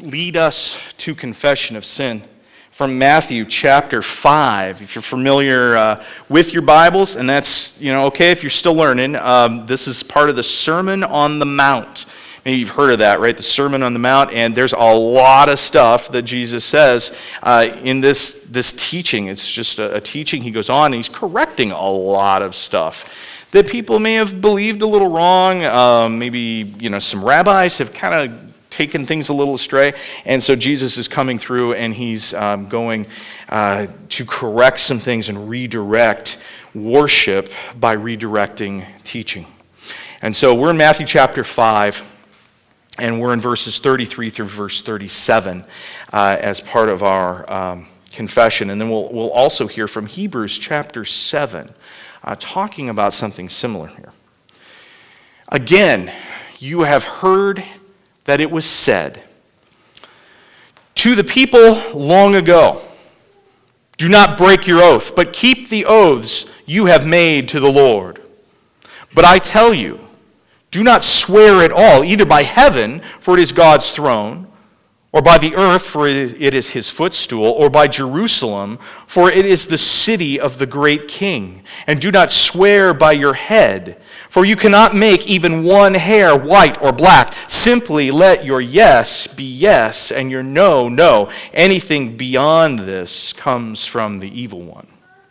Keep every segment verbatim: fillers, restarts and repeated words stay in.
lead us to confession of sin from Matthew chapter five. If you're familiar uh, with your Bibles, and that's, you know, okay if you're still learning, um, this is part of the Sermon on the Mount. Maybe you've heard of that, right? The Sermon on the Mount, and there's a lot of stuff that Jesus says uh, in this, this teaching. It's just a, a teaching. He goes on, and he's correcting a lot of stuff that people may have believed a little wrong. Um, maybe, you know, some rabbis have kind of taken things a little astray, and so Jesus is coming through, and he's um, going uh, to correct some things and redirect worship by redirecting teaching. And so we're in Matthew chapter five, and we're in verses thirty-three through verse thirty-seven uh, as part of our um, confession. And then we'll, we'll also hear from Hebrews chapter seven, uh, talking about something similar here. Again, you have heard that it was said to the people long ago, do not break your oath, but keep the oaths you have made to the Lord. But I tell you, do not swear at all, either by heaven, for it is God's throne, or by the earth, for it is his footstool, or by Jerusalem, for it is the city of the great king. And do not swear by your head, for you cannot make even one hair white or black. Simply let your yes be yes, and your no, no. Anything beyond this comes from the evil one.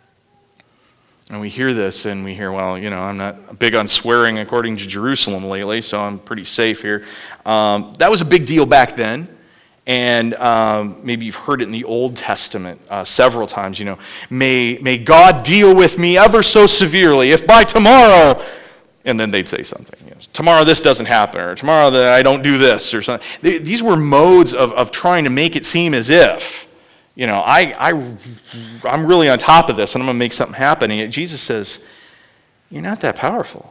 And we hear this, and we hear, well, you know, I'm not big on swearing according to Jerusalem lately, so I'm pretty safe here. Um, that was a big deal back then. And um, maybe you've heard it in the Old Testament uh, several times, you know, may, may God deal with me ever so severely if by tomorrow, and then they'd say something, you know, tomorrow this doesn't happen, or tomorrow that I don't do this, or something. They, these were modes of, of trying to make it seem as if, you know, I, I, I'm really on top of this, and I'm going to make something happen. And yet Jesus says, you're not that powerful.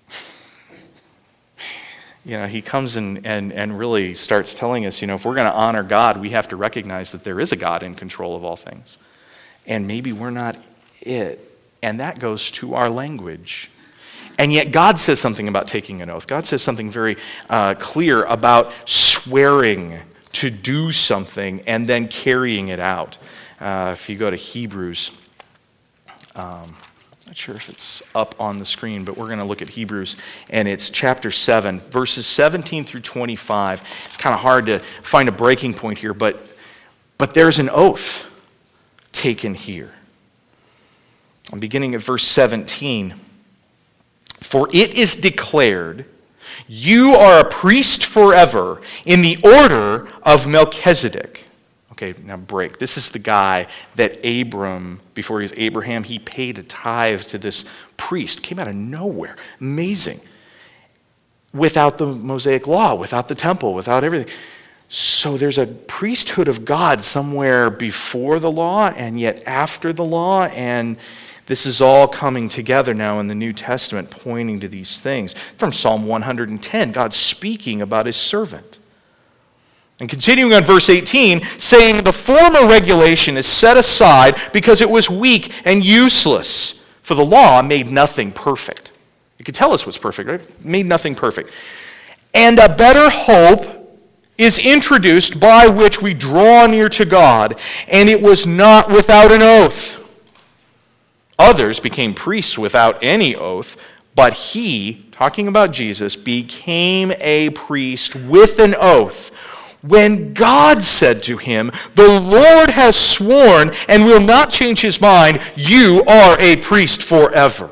You know, he comes and, and, and really starts telling us, you know, if we're going to honor God, we have to recognize that there is a God in control of all things. And maybe we're not it. And that goes to our language. And yet God says something about taking an oath. God says something very uh, clear about swearing to do something and then carrying it out. Uh, if you go to Hebrews, um, not sure if it's up on the screen, but we're going to look at Hebrews, and it's chapter seven, verses seventeen through twenty-five. It's kind of hard to find a breaking point here, but, but there's an oath taken here. I'm beginning at verse seventeen. For it is declared, you are a priest forever in the order of Melchizedek. Okay, now break. This is the guy that Abram, before he was Abraham, he paid a tithe to this priest. Came out of nowhere. Amazing. Without the Mosaic law, without the temple, without everything. So there's a priesthood of God somewhere before the law and yet after the law, and this is all coming together now in the New Testament, pointing to these things. From Psalm one hundred ten, God's speaking about his servant. And continuing on verse eighteen, saying, the former regulation is set aside because it was weak and useless, for the law made nothing perfect. It could tell us what's perfect, right? Made nothing perfect. And a better hope is introduced by which we draw near to God, and it was not without an oath. Others became priests without any oath, but he, talking about Jesus, became a priest with an oath when God said to him, the Lord has sworn and will not change his mind, you are a priest forever.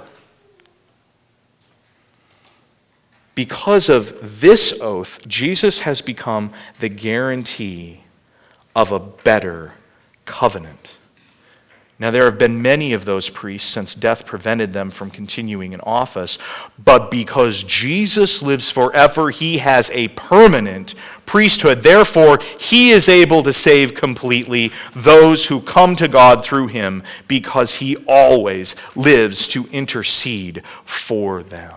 Because of this oath, Jesus has become the guarantee of a better covenant. Now, there have been many of those priests since death prevented them from continuing in office, but because Jesus lives forever, he has a permanent priesthood. Therefore, he is able to save completely those who come to God through him because he always lives to intercede for them.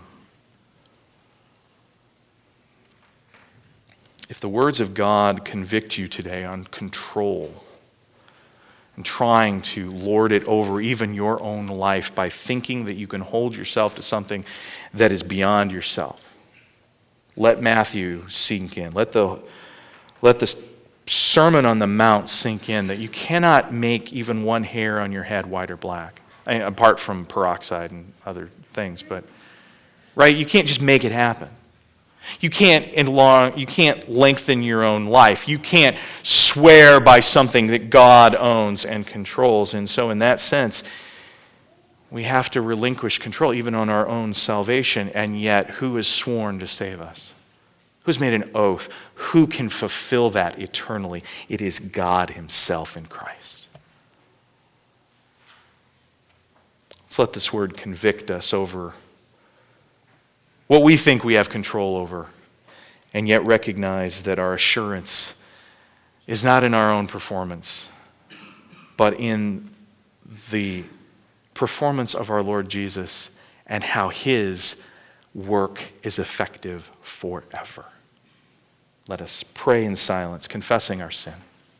If the words of God convict you today on control, and trying to lord it over even your own life by thinking that you can hold yourself to something that is beyond yourself, let Matthew sink in. Let the, let the Sermon on the Mount sink in that you cannot make even one hair on your head white or black, I mean, apart from peroxide and other things. But right, you can't just make it happen. You can't enlong, you can't lengthen your own life. You can't swear by something that God owns and controls. And so in that sense, we have to relinquish control even on our own salvation. And yet, who has sworn to save us? Who's made an oath? Who can fulfill that eternally? It is God himself in Christ. Let's let this word convict us over what we think we have control over, and yet recognize that our assurance is not in our own performance, but in the performance of our Lord Jesus and how his work is effective forever. Let us pray in silence, confessing our sin.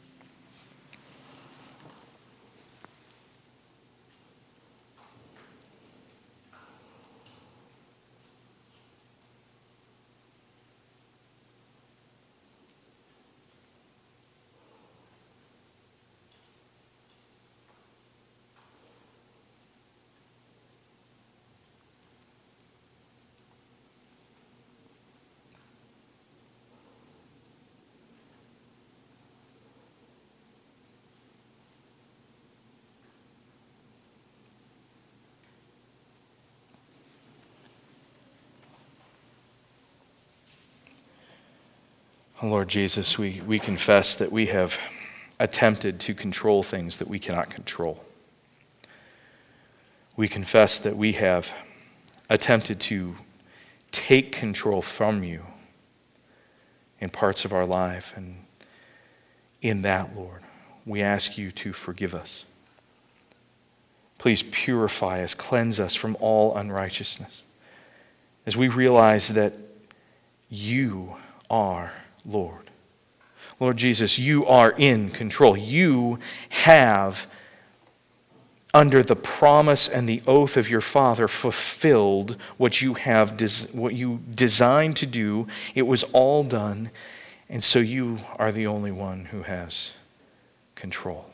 Lord Jesus, we, we confess that we have attempted to control things that we cannot control. We confess that we have attempted to take control from you in parts of our life. And in that, Lord, we ask you to forgive us. Please purify us, cleanse us from all unrighteousness, as we realize that you are Lord. Lord Jesus, you are in control. You have, under the promise and the oath of your Father, fulfilled what you have des- what you designed to do. It was all done, and so you are the only one who has control.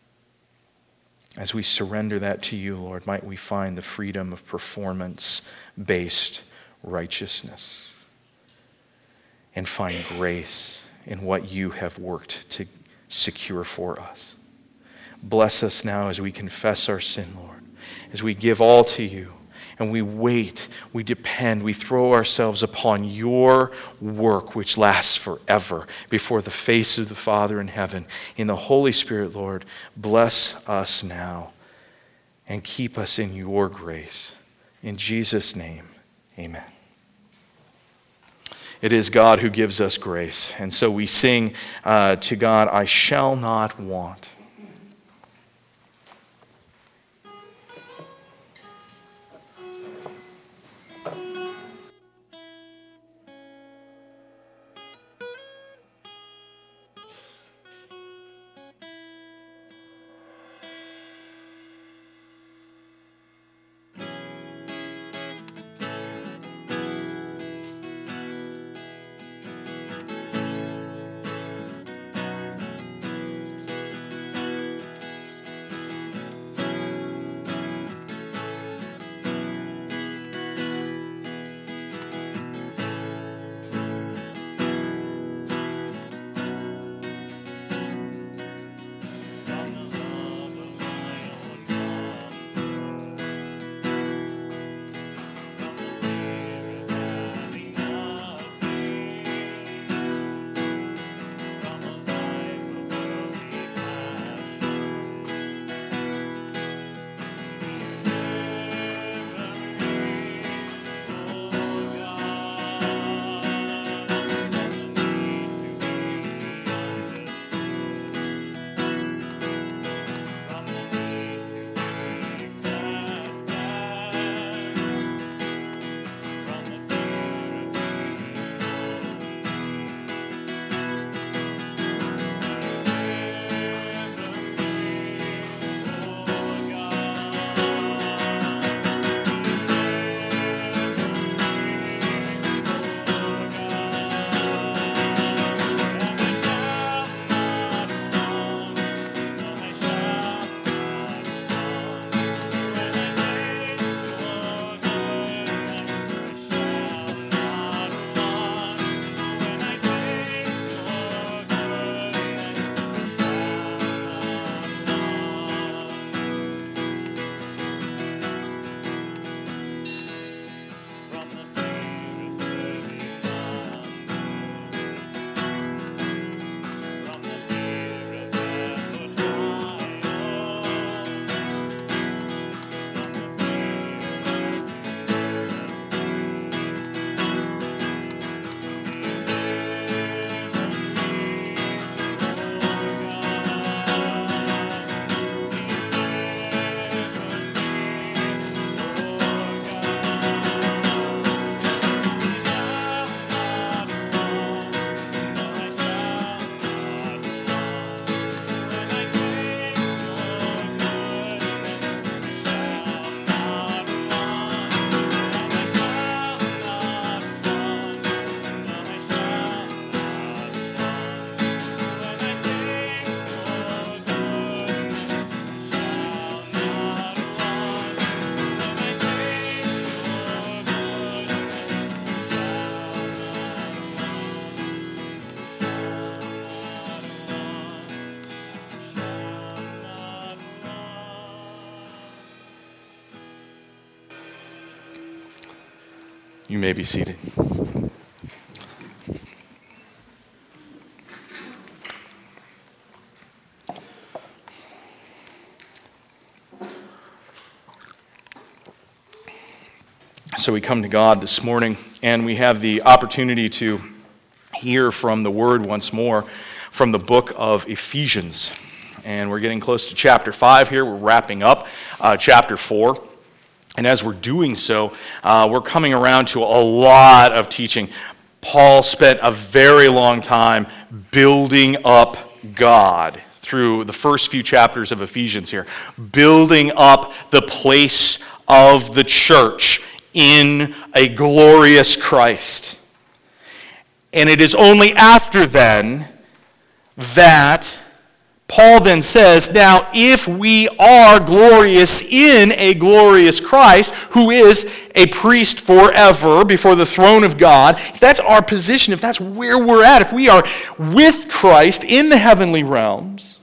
As we surrender that to you, Lord, might we find the freedom of performance-based righteousness, and find grace in what you have worked to secure for us. Bless us now as we confess our sin, Lord, as we give all to you, and we wait, we depend, we throw ourselves upon your work which lasts forever before the face of the Father in heaven. In the Holy Spirit, Lord, bless us now and keep us in your grace. In Jesus' name, amen. It is God who gives us grace. And so we sing uh, to God, I shall not want. You may be seated. So we come to God this morning, and we have the opportunity to hear from the Word once more from the book of Ephesians. And we're getting close to chapter five here. We're wrapping up uh, chapter four. And as we're doing so, uh, we're coming around to a lot of teaching. Paul spent a very long time building up God through the first few chapters of Ephesians here, building up the place of the church in a glorious Christ. And it is only after then that Paul then says, now if we are glorious in a glorious Christ, who is a priest forever before the throne of God, if that's our position, if that's where we're at, if we are with Christ in the heavenly realms,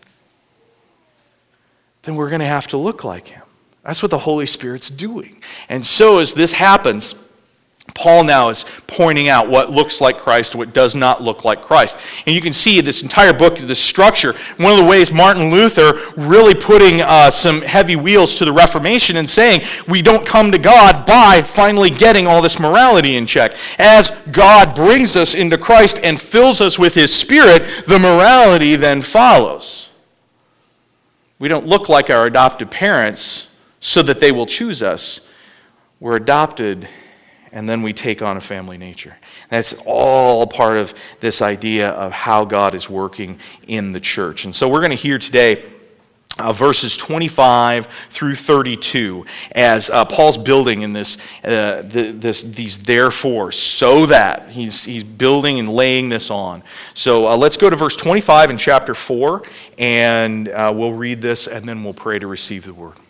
then we're going to have to look like him. That's what the Holy Spirit's doing. And so as this happens, Paul now is pointing out what looks like Christ and what does not look like Christ. And you can see this entire book, this structure, one of the ways Martin Luther really putting uh, some heavy wheels to the Reformation and saying we don't come to God by finally getting all this morality in check. As God brings us into Christ and fills us with his Spirit, the morality then follows. We don't look like our adopted parents so that they will choose us. We're adopted, and then we take on a family nature. That's all part of this idea of how God is working in the church. And so we're going to hear today uh, verses twenty-five through thirty-two as uh, Paul's building in this, uh, the, this, these therefore, so that he's he's building and laying this on. So uh, let's go to verse twenty-five in chapter four, and uh, we'll read this, and then we'll pray to receive the word.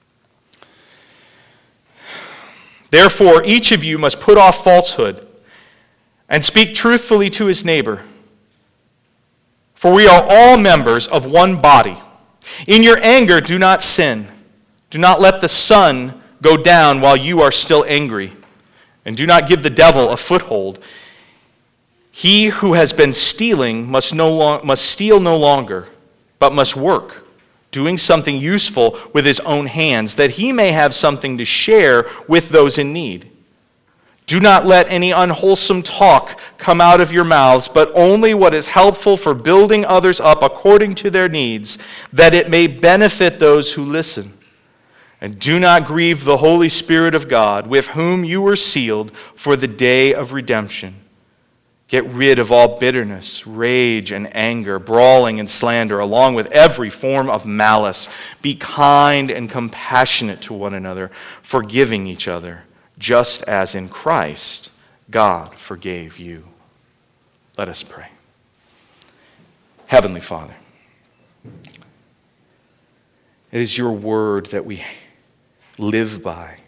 Therefore, each of you must put off falsehood and speak truthfully to his neighbor. For we are all members of one body. In your anger, do not sin. Do not let the sun go down while you are still angry. And do not give the devil a foothold. He who has been stealing must, no long, must steal no longer, but must work, doing something useful with his own hands, that he may have something to share with those in need. Do not let any unwholesome talk come out of your mouths, but only what is helpful for building others up according to their needs, that it may benefit those who listen. And do not grieve the Holy Spirit of God, with whom you were sealed for the day of redemption. Get rid of all bitterness, rage, and anger, brawling and slander, along with every form of malice. Be kind and compassionate to one another, forgiving each other, just as in Christ God forgave you. Let us pray. Heavenly Father, it is your word that we live by.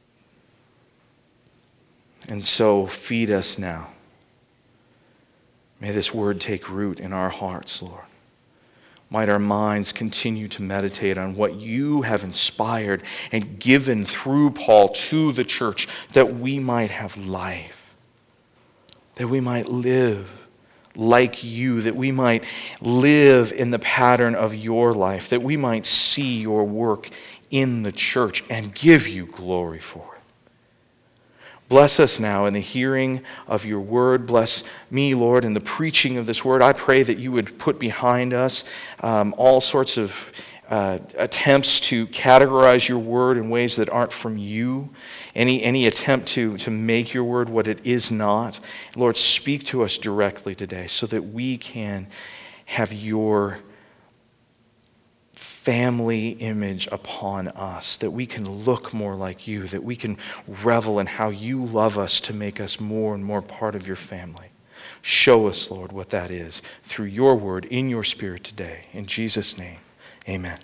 And so feed us now. May this word take root in our hearts, Lord. Might our minds continue to meditate on what you have inspired and given through Paul to the church, that we might have life, that we might live like you, that we might live in the pattern of your life, that we might see your work in the church and give you glory for it. Bless us now in the hearing of your word. Bless me, Lord, in the preaching of this word. I pray that you would put behind us um, all sorts of uh, attempts to categorize your word in ways that aren't from you. Any, any attempt to, to make your word what it is not. Lord, speak to us directly today so that we can have your family image upon us, that we can look more like you, that we can revel in how you love us to make us more and more part of your family. Show us, Lord, what that is through your word, in your Spirit today. In Jesus' name, amen.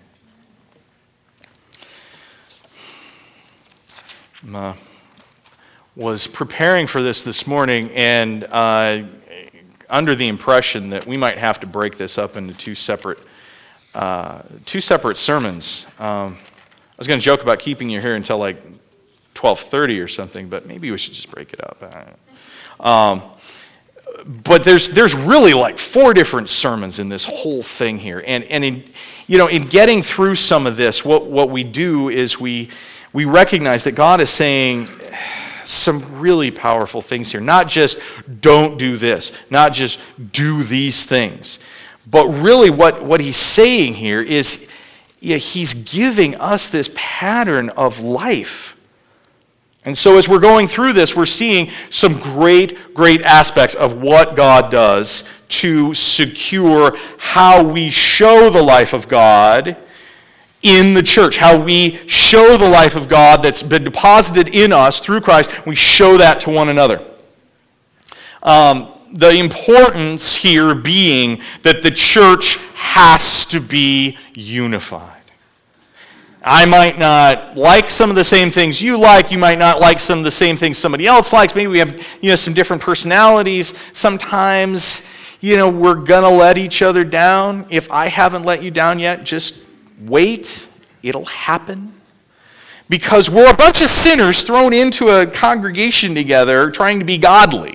I uh, was preparing for this this morning and uh, under the impression that we might have to break this up into two separate Uh, two separate sermons. Um, I was going to joke about keeping you here until like twelve thirty or something, but maybe we should just break it up. I don't know. Um, but there's there's really like four different sermons in this whole thing here. And and in you know, in getting through some of this, what, what we do is we we recognize that God is saying some really powerful things here. Not just don't do this, not just do these things. But really what, what he's saying here is yeah, he's giving us this pattern of life. And so as we're going through this, we're seeing some great, great aspects of what God does to secure how we show the life of God in the church, how we show the life of God that's been deposited in us through Christ. We show that to one another. Um, the importance here being that the church has to be unified. I might not like some of the same things you like. You might not like some of the same things somebody else likes. Maybe we have, you know, some different personalities. Sometimes, you know, we're going to let each other down. If I haven't let you down yet, just wait. It'll happen. Because we're a bunch of sinners thrown into a congregation together trying to be godly.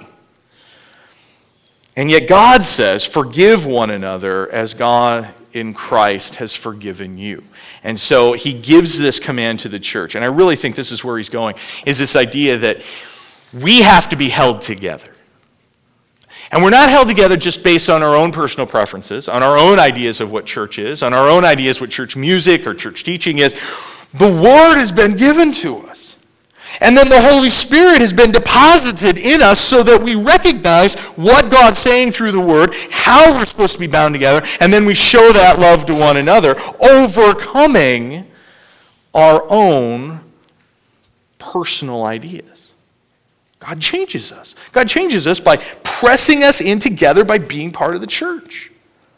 And yet God says, forgive one another as God in Christ has forgiven you. And so he gives this command to the church. And I really think this is where he's going, is this idea that we have to be held together. And we're not held together just based on our own personal preferences, on our own ideas of what church is, on our own ideas what church music or church teaching is. The Word has been given to us. And then the Holy Spirit has been deposited in us so that we recognize what God's saying through the Word, how we're supposed to be bound together, and then we show that love to one another, overcoming our own personal ideas. God changes us. God changes us by pressing us in together by being part of the church.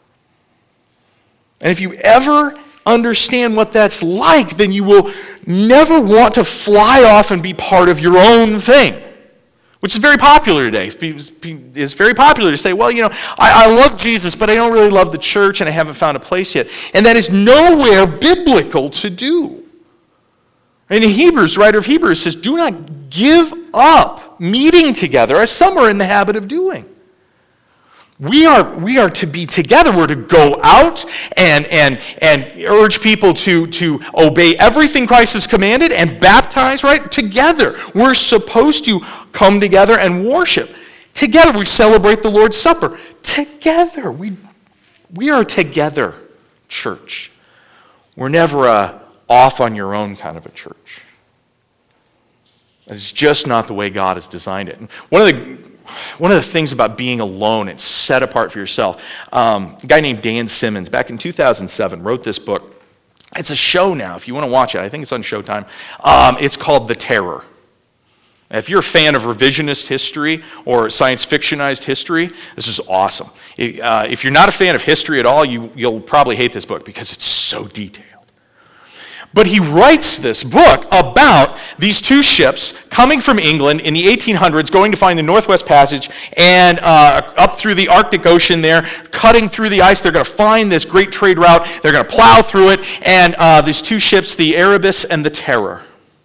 And if you ever understand what that's like, then you will never want to fly off and be part of your own thing, which is very popular today. It's very popular to say, well, you know, I, I love Jesus, but I don't really love the church, and I haven't found a place yet. And that is nowhere biblical to do. And in Hebrews, the writer of Hebrews says, do not give up meeting together, as some are in the habit of doing. We are, we are to be together. We're to go out and, and, and urge people to, to obey everything Christ has commanded and baptize, right? Together. We're supposed to come together and worship. Together. We celebrate the Lord's Supper. Together. We, we are together, church. We're never a off on your own kind of a church. It's just not the way God has designed it. And one of the One of the things about being alone and set apart for yourself, um, a guy named Dan Simmons, back in two thousand seven, wrote this book. It's a show now, if you want to watch it. I think it's on Showtime. Um, it's called The Terror. If you're a fan of revisionist history or science fictionized history, this is awesome. It, uh, if you're not a fan of history at all, you, you'll probably hate this book because it's so detailed. But he writes this book about these two ships coming from England in the eighteen hundreds, going to find the Northwest Passage, and uh, up through the Arctic Ocean there, cutting through the ice. They're going to find this great trade route. They're going to plow through it. And uh, these two ships, the Erebus and the Terror.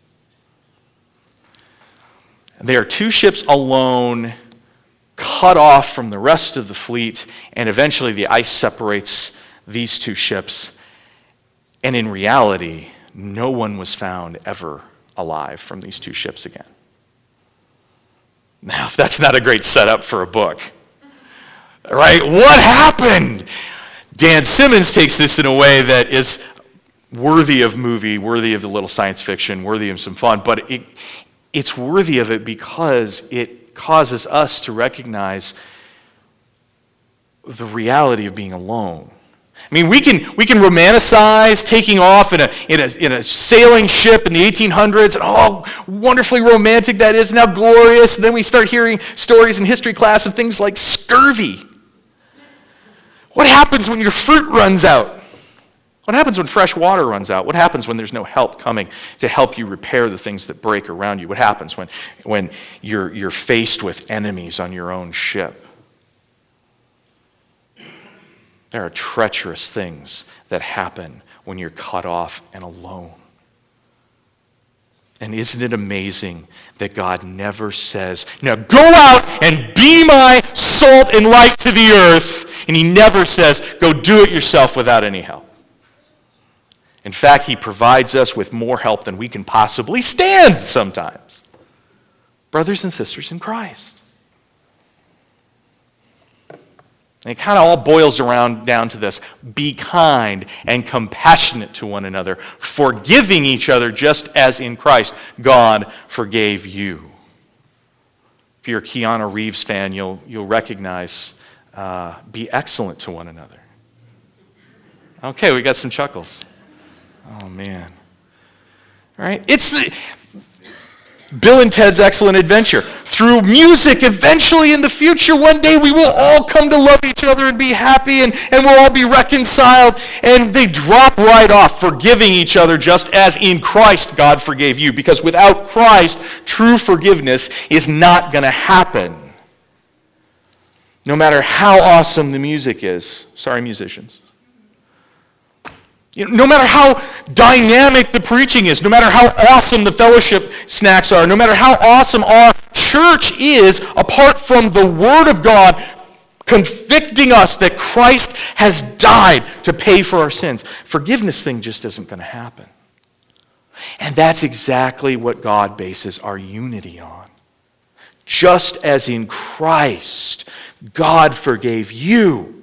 They are two ships alone, cut off from the rest of the fleet, and eventually the ice separates these two ships. And in reality, no one was found ever alive from these two ships again. Now, that's not a great setup for a book, right? What happened? Dan Simmons takes this in a way that is worthy of movie, worthy of a little science fiction, worthy of some fun, but it, it's worthy of it because it causes us to recognize the reality of being alone. I mean, we can we can romanticize taking off in a, in a in a sailing ship in the eighteen hundreds, and oh, wonderfully romantic that is, and how glorious. And then we start hearing stories in history class of things like scurvy. What happens when your fruit runs out? What happens when fresh water runs out? What happens when there's no help coming to help you repair the things that break around you? What happens when, when you're, you're faced with enemies on your own ship? There are treacherous things that happen when you're cut off and alone. And isn't it amazing that God never says, now go out and be my salt and light to the earth. And he never says, go do it yourself without any help. In fact, he provides us with more help than we can possibly stand sometimes. Brothers and sisters in Christ. And it kind of all boils around down to this. Be kind and compassionate to one another, forgiving each other just as in Christ God forgave you. If you're a Keanu Reeves fan, you'll, you'll recognize uh, be excellent to one another. Okay, we got some chuckles. Oh, man. All right, it's Bill and Ted's Excellent Adventure. Through music, eventually in the future, one day we will all come to love each other and be happy, and, and we'll all be reconciled. And they drop right off, forgiving each other just as in Christ God forgave you. Because without Christ, true forgiveness is not going to happen. No matter how awesome the music is. Sorry, musicians. You know, no matter how dynamic the preaching is, no matter how awesome the fellowship snacks are, no matter how awesome our church is, apart from the Word of God convicting us that Christ has died to pay for our sins, forgiveness thing just isn't going to happen. And that's exactly what God bases our unity on. Just as in Christ, God forgave you.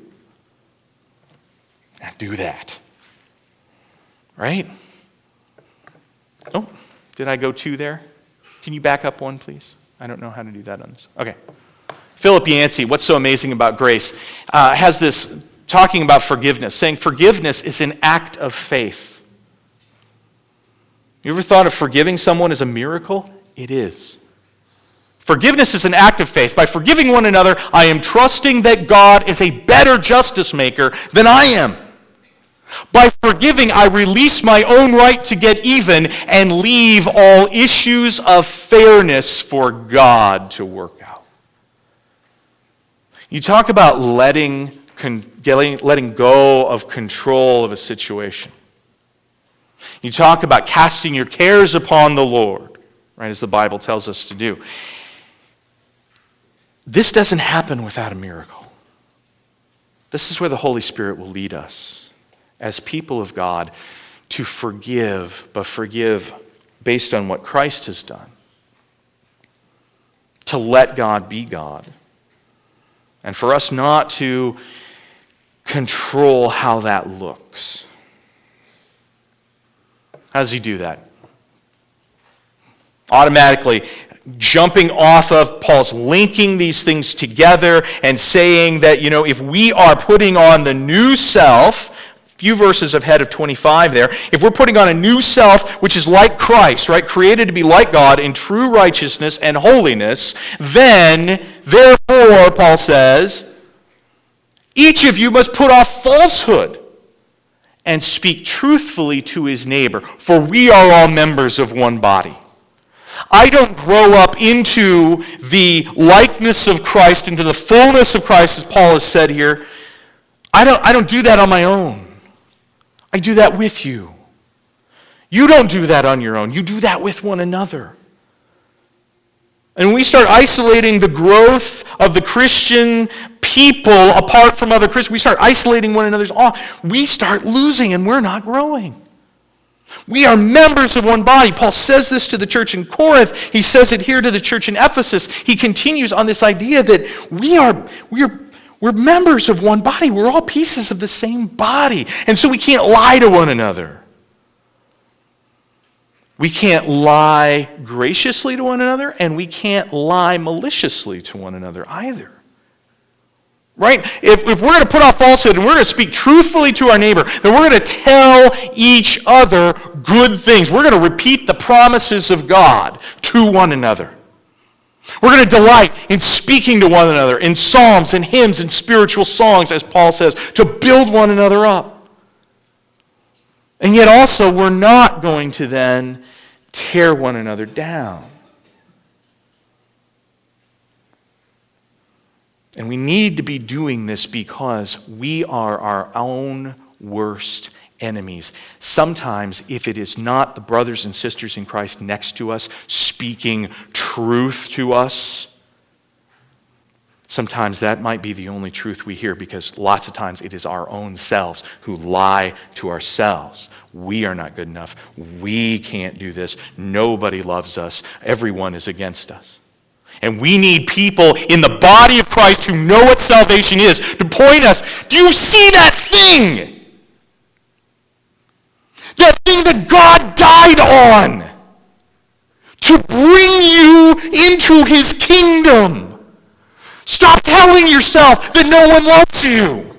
Now do that. Right? Oh, did I go two there? Can you back up one, please? I don't know how to do that on this. Okay. Philip Yancey, What's So Amazing About Grace, uh, has this talking about forgiveness, saying forgiveness is an act of faith. You ever thought of forgiving someone as a miracle? It is. Forgiveness is an act of faith. By forgiving one another, I am trusting that God is a better justice maker than I am. By forgiving, I release my own right to get even and leave all issues of fairness for God to work out. You talk about letting, getting, letting go of control of a situation. You talk about casting your cares upon the Lord, right, as the Bible tells us to do. This doesn't happen without a miracle. This is where the Holy Spirit will lead us as people of God to forgive, but forgive based on what Christ has done. To let God be God. And for us not to control how that looks. How does he do that? Automatically jumping off of Paul's linking these things together and saying that, you know, if we are putting on the new self, few verses ahead of twenty-five there, if we're putting on a new self which is like Christ, right, created to be like God in true righteousness and holiness, then, therefore, Paul says, each of you must put off falsehood and speak truthfully to his neighbor, for we are all members of one body. I don't grow up into the likeness of Christ, into the fullness of Christ, as Paul has said here. I don't, I don't do that on my own. I do that with you. You don't do that on your own. You do that with one another. And when we start isolating the growth of the Christian people apart from other Christians, we start isolating one another's off, we start losing and we're not growing. We are members of one body. Paul says this to the church in Corinth. He says it here to the church in Ephesus. He continues on this idea that we are, we are We're members of one body. We're all pieces of the same body. And so we can't lie to one another. We can't lie graciously to one another, and we can't lie maliciously to one another either. Right? If, if we're going to put off falsehood and we're going to speak truthfully to our neighbor, then we're going to tell each other good things. We're going to repeat the promises of God to one another. We're going to delight in speaking to one another in psalms and hymns and spiritual songs, as Paul says, to build one another up. And yet also, we're not going to then tear one another down. And we need to be doing this because we are our own worst enemies. Sometimes, if it is not the brothers and sisters in Christ next to us, speaking truth to us, sometimes that might be the only truth we hear, because lots of times it is our own selves who lie to ourselves. We are not good enough. We can't do this. Nobody loves us. Everyone is against us. And we need people in the body of Christ who know what salvation is to point us. Do you see that thing? That thing that God died on to bring you into his kingdom. Stop telling yourself that no one loves you.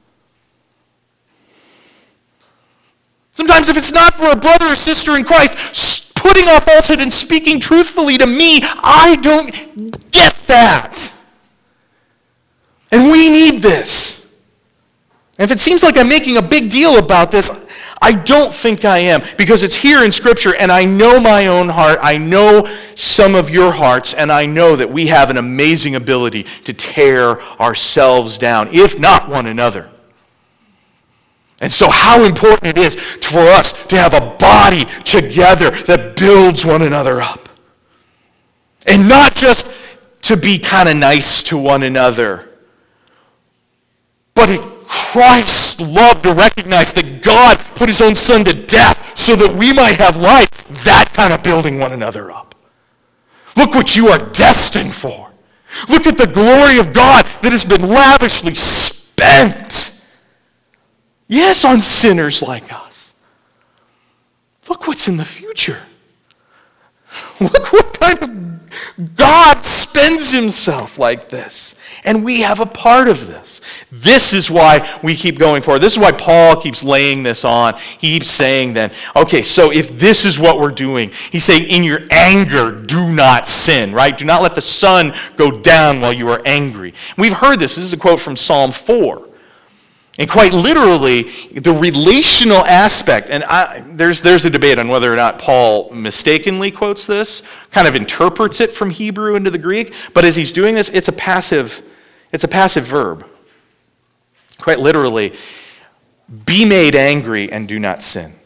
Sometimes if it's not for a brother or sister in Christ putting off falsehood and speaking truthfully to me, I don't get that. And we need this. And if it seems like I'm making a big deal about this, I don't think I am, because it's here in Scripture, and I know my own heart, I know some of your hearts, and I know that we have an amazing ability to tear ourselves down, if not one another. And so how important it is for us to have a body together that builds one another up. And not just to be kind of nice to one another, but it Christ's love to recognize that God put his own son to death so that we might have life. That kind of building one another up. Look what you are destined for. Look at the glory of God that has been lavishly spent. Yes, on sinners like us. Look what's in the future. Look what kind of God spends himself like this. And we have a part of this. This is why we keep going forward. This is why Paul keeps laying this on. He keeps saying then, okay, so if this is what we're doing, he's saying, in your anger, do not sin, right? Do not let the sun go down while you are angry. We've heard this. This is a quote from Psalm four. And quite literally, the relational aspect, and I, there's, there's a debate on whether or not Paul mistakenly quotes this, kind of interprets it from Hebrew into the Greek, but as he's doing this, it's a passive, it's a passive verb. Quite literally, be made angry and do not sin.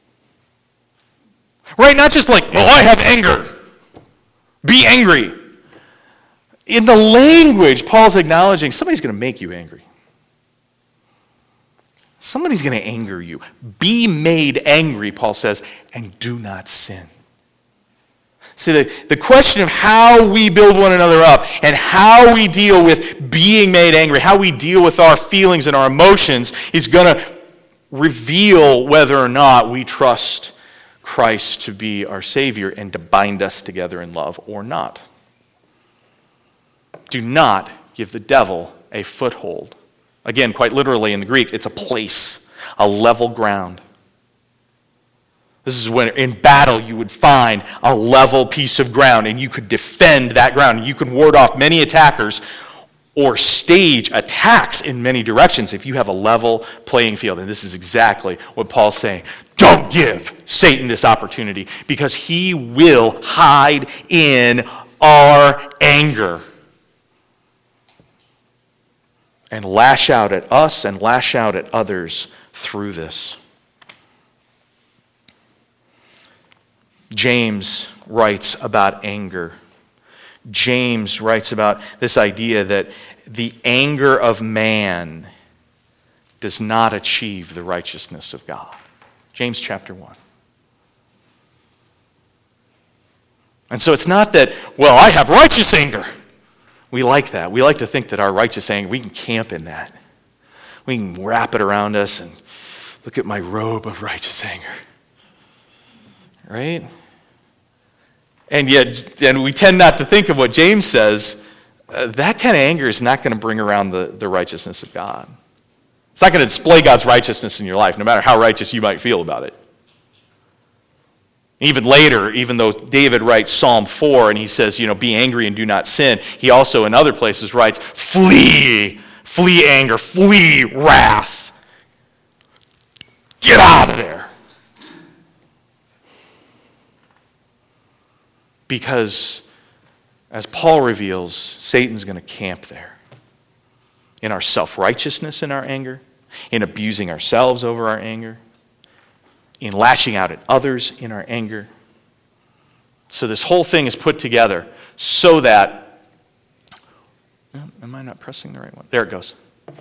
Right? Not just like, well, I have anger. Be angry. In the language, Paul's acknowledging somebody's going to make you angry. Somebody's going to anger you. Be made angry, Paul says, and do not sin. See, the, the question of how we build one another up and how we deal with being made angry, how we deal with our feelings and our emotions is going to reveal whether or not we trust Christ to be our Savior and to bind us together in love or not. Do not give the devil a foothold. Again, quite literally in the Greek, it's a place, a level ground. This is when in battle you would find a level piece of ground and you could defend that ground. You could ward off many attackers or stage attacks in many directions if you have a level playing field. And this is exactly what Paul's saying. Don't give Satan this opportunity, because he will hide in our anger and lash out at us and lash out at others through this. James writes about anger. James writes about this idea that the anger of man does not achieve the righteousness of God. James chapter one. And so it's not that, well, I have righteous anger. We like that. We like to think that our righteous anger, we can camp in that. We can wrap it around us and look at my robe of righteous anger. Right? And yet, and we tend not to think of what James says, uh, that kind of anger is not going to bring around the, the righteousness of God. It's not going to display God's righteousness in your life, no matter how righteous you might feel about it. Even later, even though David writes Psalm four and he says, you know, be angry and do not sin, he also in other places writes, flee, flee anger, flee wrath. Get out of there. Because, as Paul reveals, Satan's going to camp there. In our self-righteousness in our anger, in abusing ourselves over our anger, in lashing out at others in our anger. So this whole thing is put together so that, am I not pressing the right one? There it goes.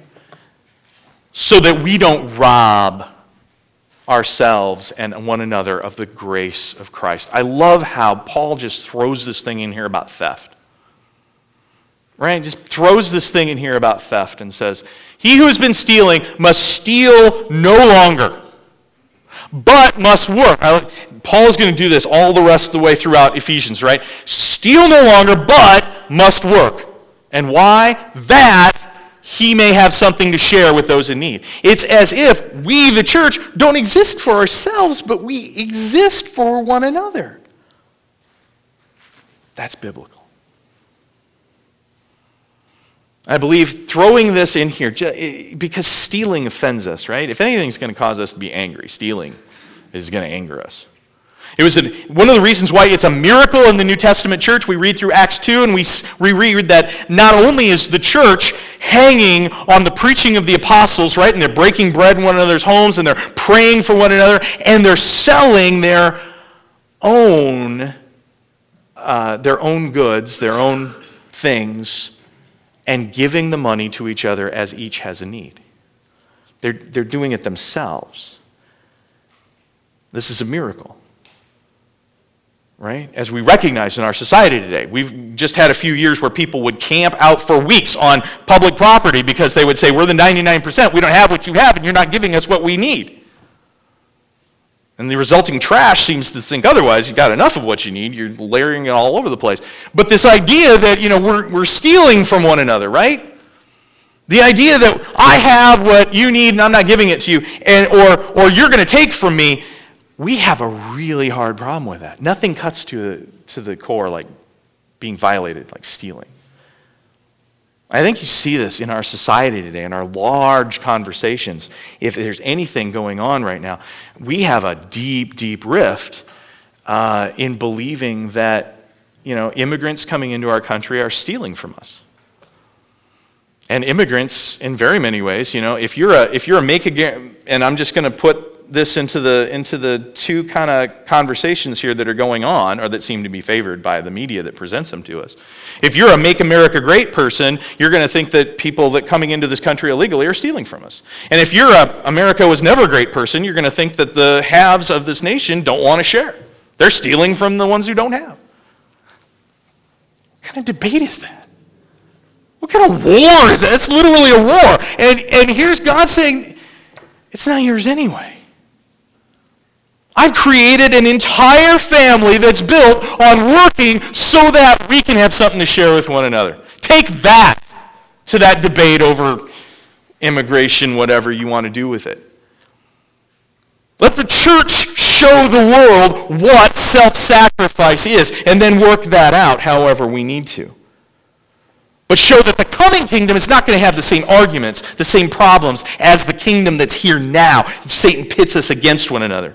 So that we don't rob ourselves and one another of the grace of Christ. I love how Paul just throws this thing in here about theft. Right? Just throws this thing in here about theft and says, he who has been stealing must steal no longer, but must work. Paul's going to do this all the rest of the way throughout Ephesians, right? Steal no longer, but must work. And why? That he may have something to share with those in need. It's as if we, the church, don't exist for ourselves, but we exist for one another. That's biblical. I believe throwing this in here, because stealing offends us, right? If anything's going to cause us to be angry, stealing is going to anger us. It was a, one of the reasons why it's a miracle in the New Testament church. We read through Acts two and we, we read that not only is the church hanging on the preaching of the apostles, right, and they're breaking bread in one another's homes and they're praying for one another and they're selling their own, uh, their own goods, their own things, and giving the money to each other as each has a need. They're, they're doing it themselves. This is a miracle. Right? As we recognize in our society today. We've just had a few years where people would camp out for weeks on public property because they would say, we're the ninety-nine percent, we don't have what you have, and you're not giving us what we need. And the resulting trash seems to think otherwise. You've got enough of what you need, you're layering it all over the place. But this idea that, you know, we're, we're stealing from one another, right? The idea that I have what you need and I'm not giving it to you, and or or you're going to take from me, we have a really hard problem with that. Nothing cuts to the, to the core like being violated, like stealing. I think you see this in our society today, in our large conversations. If there's anything going on right now, we have a deep, deep rift uh, in believing that, you know, immigrants coming into our country are stealing from us. And immigrants, in very many ways, you know, if you're a if you're a make a, and I'm just going to put this into the into the two kind of conversations here that are going on, or that seem to be favored by the media that presents them to us. If you're a Make America Great person, you're going to think that people that coming into this country illegally are stealing from us. And if you're a America was never a great person, you're going to think that the haves of this nation don't want to share. They're stealing from the ones who don't have. What kind of debate is that? What kind of war is that? It's literally a war. And and here's God saying, it's not yours anyway. I've created an entire family that's built on working so that we can have something to share with one another. Take that to that debate over immigration, whatever you want to do with it. Let the church show the world what self-sacrifice is, and then work that out however we need to. But show that the coming kingdom is not going to have the same arguments, the same problems as the kingdom that's here now. Satan pits us against one another.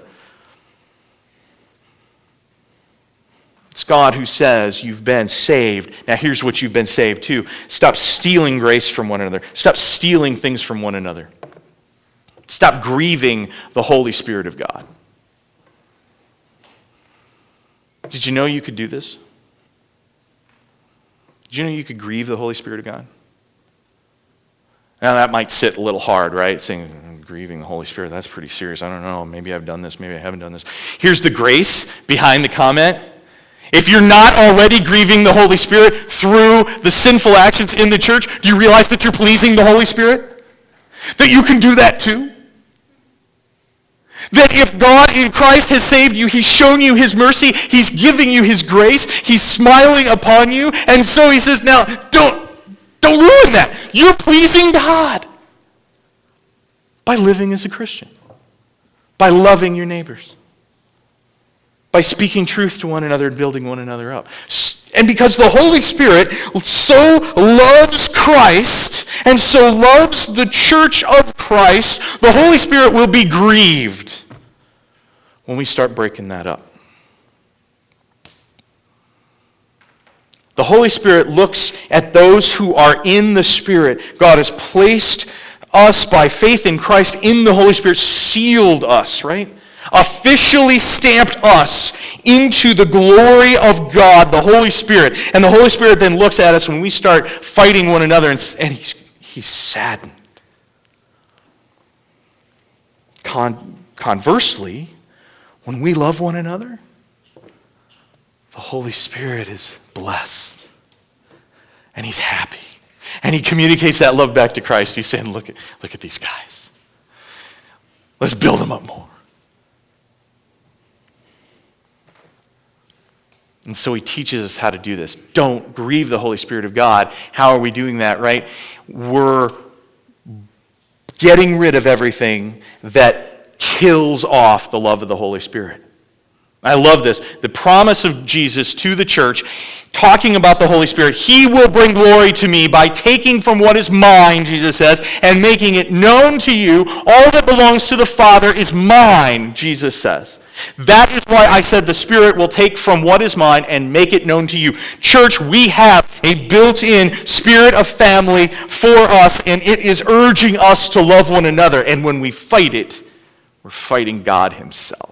It's God who says you've been saved. Now here's what you've been saved to. Stop stealing grace from one another. Stop stealing things from one another. Stop grieving the Holy Spirit of God. Did you know you could do this? Did you know you could grieve the Holy Spirit of God? Now that might sit a little hard, right? Saying, grieving the Holy Spirit, that's pretty serious. I don't know. Maybe I've done this. Maybe I haven't done this. Here's the grace behind the comment. If you're not already grieving the Holy Spirit through the sinful actions in the church, do you realize that you're pleasing the Holy Spirit? That you can do that too? That if God in Christ has saved you, He's shown you His mercy, He's giving you His grace, He's smiling upon you, and so He says, now, don't, don't ruin that. You're pleasing God by living as a Christian, by loving your neighbors, by speaking truth to one another and building one another up. And because the Holy Spirit so loves Christ and so loves the church of Christ, the Holy Spirit will be grieved when we start breaking that up. The Holy Spirit looks at those who are in the Spirit. God has placed us by faith in Christ in the Holy Spirit, sealed us, right? officially stamped us into the glory of God, the Holy Spirit. And the Holy Spirit then looks at us when we start fighting one another, and, and he's, he's saddened. Con, conversely, when we love one another, the Holy Spirit is blessed. And he's happy. And he communicates that love back to Christ. He's saying, look at, look at these guys. Let's build them up more. And so he teaches us how to do this. Don't grieve the Holy Spirit of God. How are we doing that, right? We're getting rid of everything that kills off the love of the Holy Spirit. I love this. The promise of Jesus to the church, talking about the Holy Spirit. He will bring glory to me by taking from what is mine, Jesus says, and making it known to you. All that belongs to the Father is mine, Jesus says. That is why I said the Spirit will take from what is mine and make it known to you. Church, we have a built-in spirit of family for us, and it is urging us to love one another. And when we fight it, we're fighting God himself.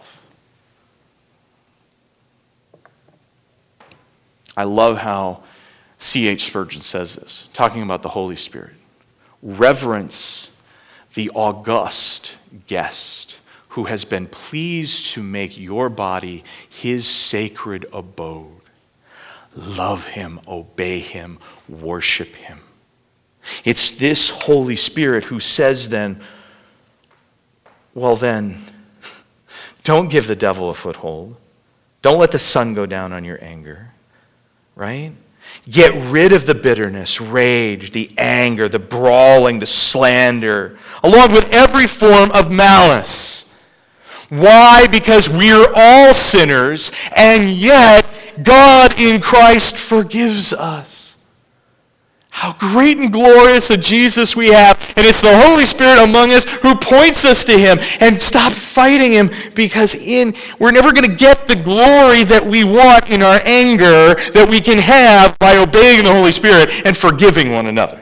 I love how C H Spurgeon says this, talking about the Holy Spirit. Reverence the august guest who has been pleased to make your body his sacred abode. Love him, obey him, worship him. It's this Holy Spirit who says then, well then, don't give the devil a foothold. Don't let the sun go down on your anger. Right? Get rid of the bitterness, rage, the anger, the brawling, the slander, along with every form of malice. Why? Because we're all sinners, and yet God in Christ forgives us. How great and glorious a Jesus we have. And it's the Holy Spirit among us who points us to him. And stop fighting him, because in we're never going to get the glory that we want in our anger that we can have by obeying the Holy Spirit and forgiving one another.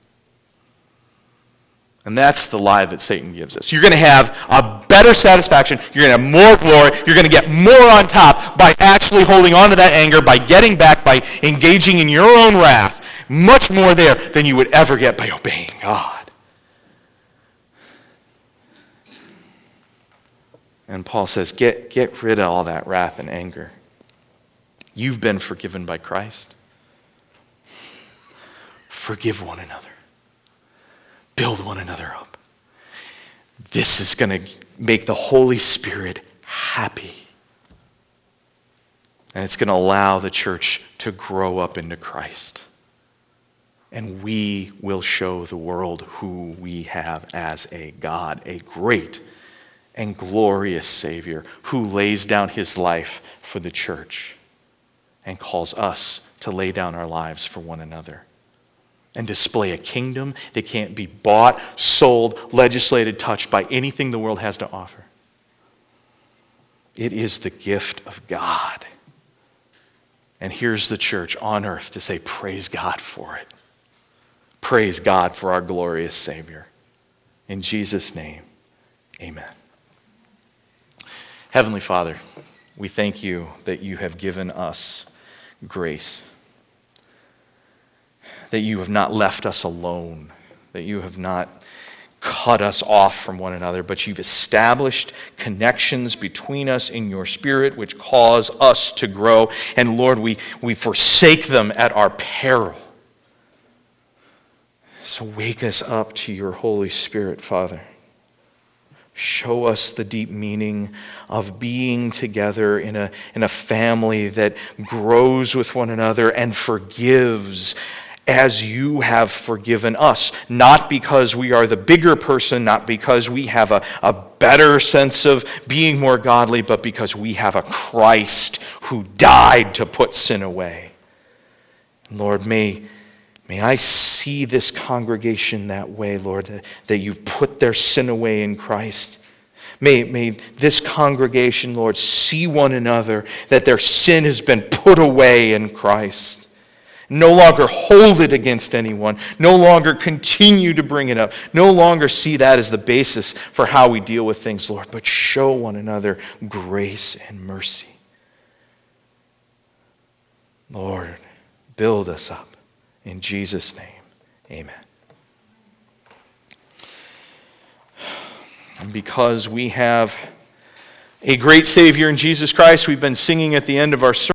And that's the lie that Satan gives us. You're going to have a better satisfaction. You're going to have more glory. You're going to get more on top by actually holding on to that anger, by getting back, by engaging in your own wrath. Much more there than you would ever get by obeying God. And Paul says, get, get rid of all that wrath and anger. You've been forgiven by Christ. Forgive one another. Build one another up. This is going to make the Holy Spirit happy. And it's going to allow the church to grow up into Christ. And we will show the world who we have as a God, a great and glorious Savior who lays down his life for the church and calls us to lay down our lives for one another and display a kingdom that can't be bought, sold, legislated, touched by anything the world has to offer. It is the gift of God. And here's the church on earth to say, praise God for it. Praise God for our glorious Savior. In Jesus' name, amen. Heavenly Father, we thank you that you have given us grace, that you have not left us alone, that you have not cut us off from one another, but you've established connections between us in your Spirit which cause us to grow. And Lord, we, we forsake them at our peril. So wake us up to your Holy Spirit, Father. Show us the deep meaning of being together in a, in a family that grows with one another and forgives as you have forgiven us. Not because we are the bigger person, not because we have a, a better sense of being more godly, but because we have a Christ who died to put sin away. Lord, may May I see this congregation that way, Lord, that, that you've put their sin away in Christ. May, may this congregation, Lord, see one another, that their sin has been put away in Christ. No longer hold it against anyone. No longer continue to bring it up. No longer see that as the basis for how we deal with things, Lord, but show one another grace and mercy. Lord, build us up. In Jesus' name, amen. And because we have a great Savior in Jesus Christ, we've been singing at the end of our sermon.